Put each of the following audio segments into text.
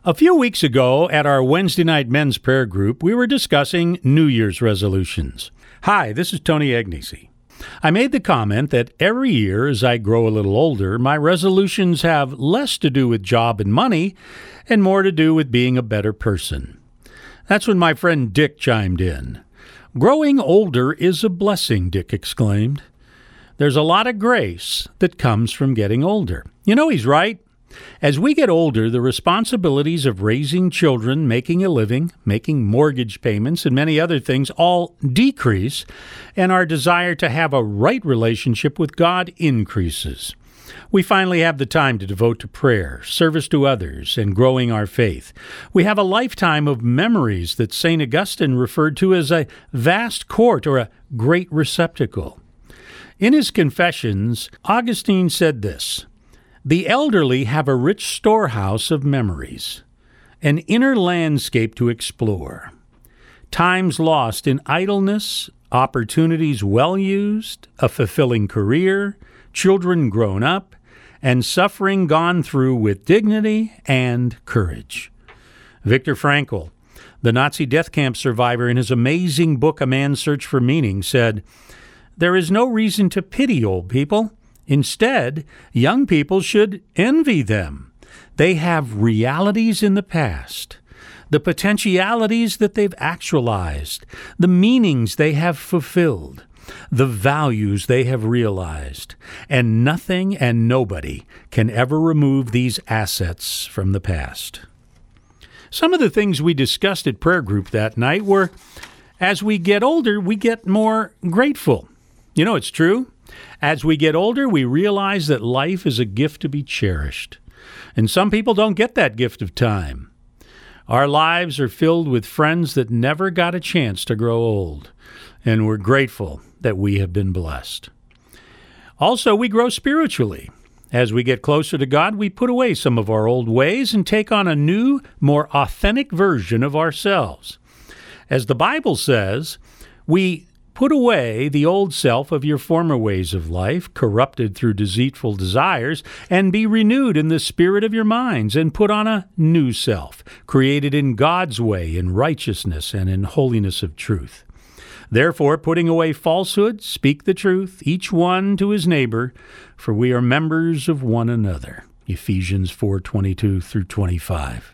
A few weeks ago at our Wednesday night men's prayer group, we were discussing New Year's resolutions. Hi, this is Tony Agnesi. I made the comment that every year as I grow a little older, my resolutions have less to do with job and money and more to do with being a better person. That's when my friend Dick chimed in. Growing older is a blessing, Dick exclaimed. There's a lot of grace that comes from getting older. You know, he's right. As we get older, the responsibilities of raising children, making a living, making mortgage payments, and many other things all decrease, and our desire to have a right relationship with God increases. We finally have the time to devote to prayer, service to others, and growing our faith. We have a lifetime of memories that St. Augustine referred to as a vast court or a great receptacle. In his Confessions, Augustine said this, "The elderly have a rich storehouse of memories, an inner landscape to explore, times lost in idleness, opportunities well used, a fulfilling career, children grown up, and suffering gone through with dignity and courage." Viktor Frankl, the Nazi death camp survivor, in his amazing book A Man's Search for Meaning, said, "There is no reason to pity old people. Instead, young people should envy them. They have realities in the past, the potentialities that they've actualized, the meanings they have fulfilled, the values they have realized, and nothing and nobody can ever remove these assets from the past." Some of the things we discussed at prayer group that night were, as we get older, we get more grateful. You know, it's true. As we get older, we realize that life is a gift to be cherished. And some people don't get that gift of time. Our lives are filled with friends that never got a chance to grow old. And we're grateful that we have been blessed. Also, we grow spiritually. As we get closer to God, we put away some of our old ways and take on a new, more authentic version of ourselves. As the Bible says, we put away the old self of your former ways of life, corrupted through deceitful desires, and be renewed in the spirit of your minds, and put on a new self, created in God's way, in righteousness and in holiness of truth. Therefore, putting away falsehood, speak the truth, each one to his neighbor, for we are members of one another. Ephesians 4:22 through 25.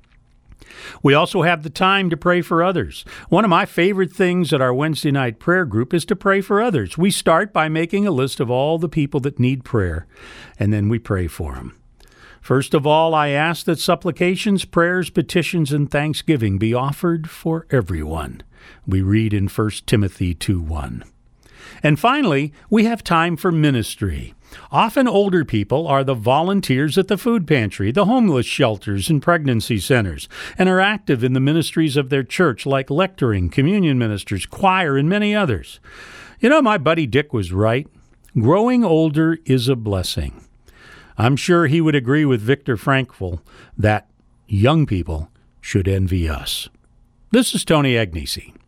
We also have the time to pray for others. One of my favorite things at our Wednesday night prayer group is to pray for others. We start by making a list of all the people that need prayer, and then we pray for them. First of all, I ask that supplications, prayers, petitions, and thanksgiving be offered for everyone. We read in 1 Timothy 2:1. And finally, we have time for ministry. Often older people are the volunteers at the food pantry, the homeless shelters, and pregnancy centers, and are active in the ministries of their church like lecturing, communion ministers, choir, and many others. You know, my buddy Dick was right. Growing older is a blessing. I'm sure he would agree with Viktor Frankl that young people should envy us. This is Tony Agnesi.